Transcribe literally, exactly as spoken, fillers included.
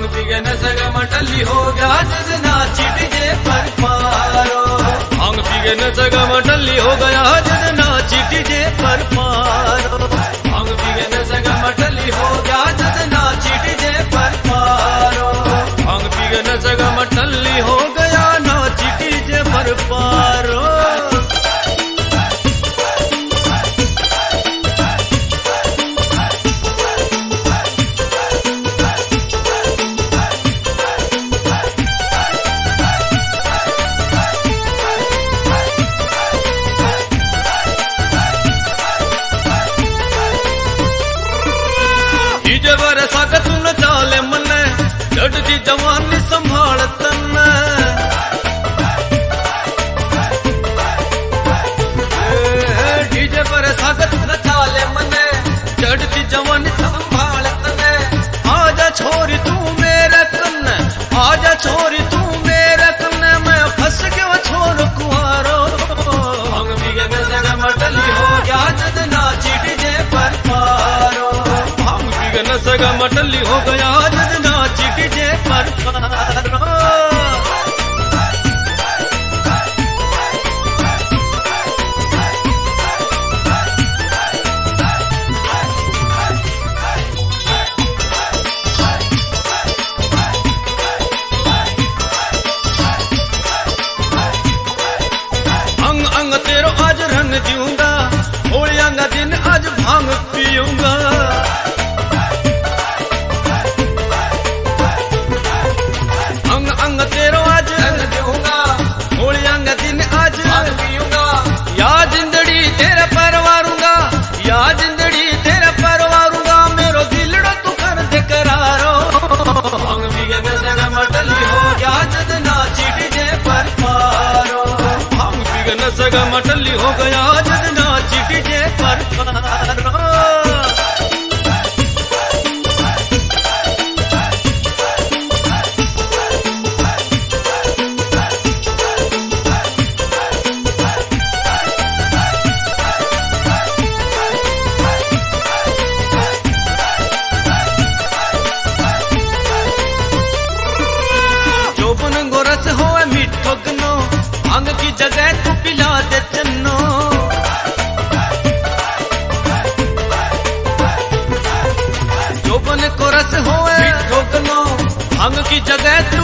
भांग P के नशे का मटल्ली हो गया जितना चिटे पर पारो। भांग पी के नशे का मटल्ली हो गया जितना चिटे पर पारो। भांग पी के नशे का मटल्ली हो गया जितना चिटे पर पारो। भांग पी के नशे का मटल्ली हो गया ना चिटे पर पारो। सागत न चाले मन लड़ती जवानी संभाल तन। डीजे पर सागत न चाले मन लड़ती जवानी संभाल तन। आजा छोरी तू मेरे कन, आजा छोरी तू मेरे कन, मैं फंस गया छोर कुआरो। भांग पी के नशे का मटल्ली हो गया जितना चिटे पर पारो। भांग पी के नशे का मटल्ली हो गया जितना चिटे पर पारो। अंग अंग तेरो आज रंग जीऊंगा, होलिया का दिन आज भांग पीऊंगा। अंग अंग तेरो आज रंग जीऊंगा, होलिया का दिन आज भांग पीऊंगा। या जिंदड़ी तेरे परवारूंगा, या जिंदड़ी तेरे परवारूंगा, मेरो दिलड़ो तू कर दे करारो। भांग पी के नशे का मटल्ली हो गया जितना चिटे पर पारो। भांग पी के नशे का मटल्ली हो गया जितना चिटे पर पारो। जोबन गोरस होए मिठो गनो, भांग की जगह तू पिला दे चन्नो। जोबन गोरस होए मिठो गनो, भांग की जगह तू